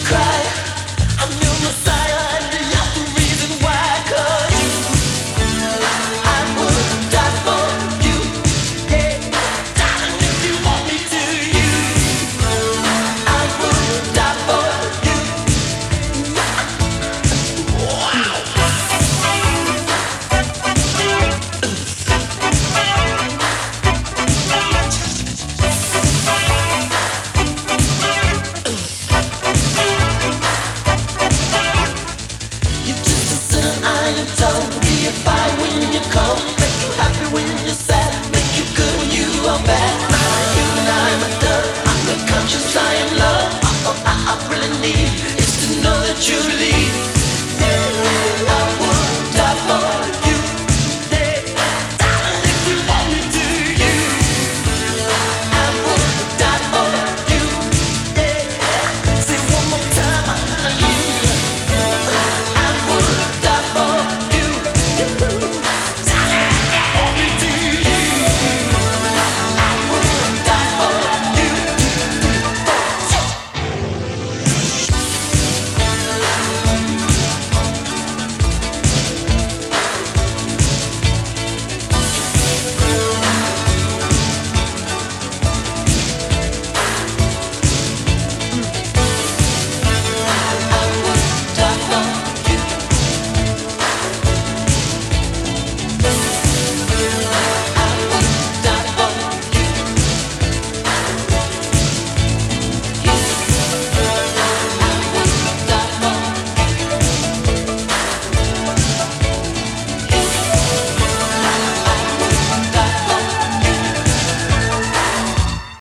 cry. I'm your messiah and you're the reason why. 'Cause I would die for you. Yeah, darling, if you want me to, you. I would die for you. You're just a sinner, I am told. Be a fire when you're cold. Make you happy when you're sad. Make you good when you are bad. You and I'm a dove. I'm the conscious, I am love. All I really need is to know that you leave.